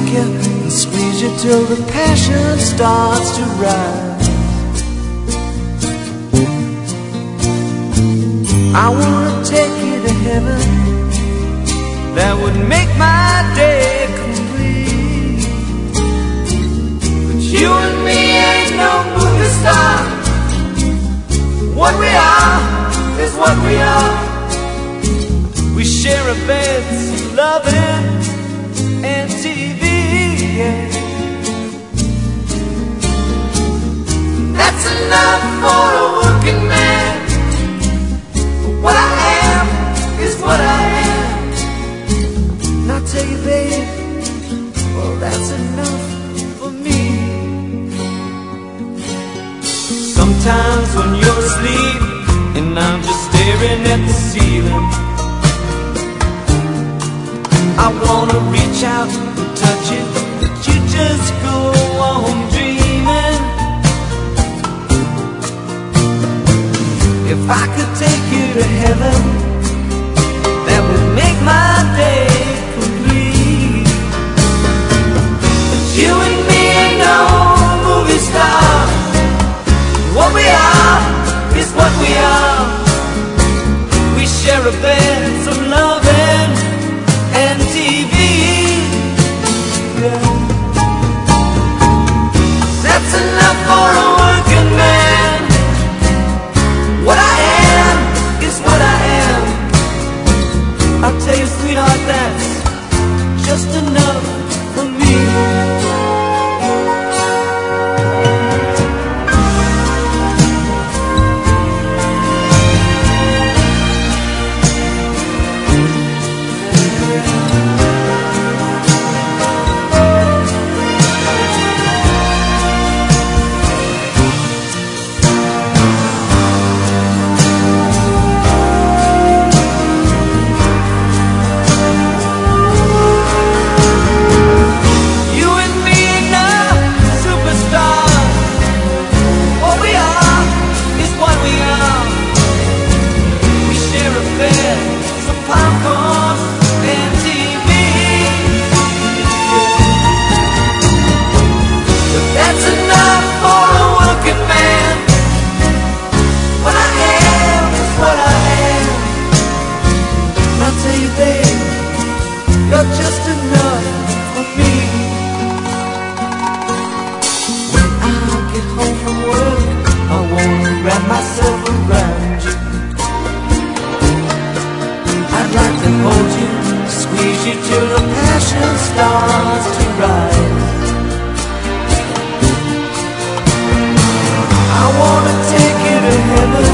take you and squeeze you till the passion starts to rise. I wanna take you to heaven, that would make my day complete. But you and me ain't no movie star. What we are is what we are. We share a bed, loving and TV, yeah. That's enough for a working man. What I am is what I am. And I tell you, babe, well, that's enough for me. Sometimes when you're asleep and I'm just staring at the ceiling, I wanna reach out and touch it, but you just go on dreaming. If I could take you to heaven, that would make my day complete. But you and me ain't no movie star. What we are is what we are. We share a bed, some loving and TV, yeah. That's enough for a working man. What I am is what I am. I'll tell you, sweetheart, that's just enough for me. You're just enough for me. When I get home from work, I wanna wrap myself around you. I'd like to hold you, squeeze you till the passion starts to rise. I wanna take you to heaven,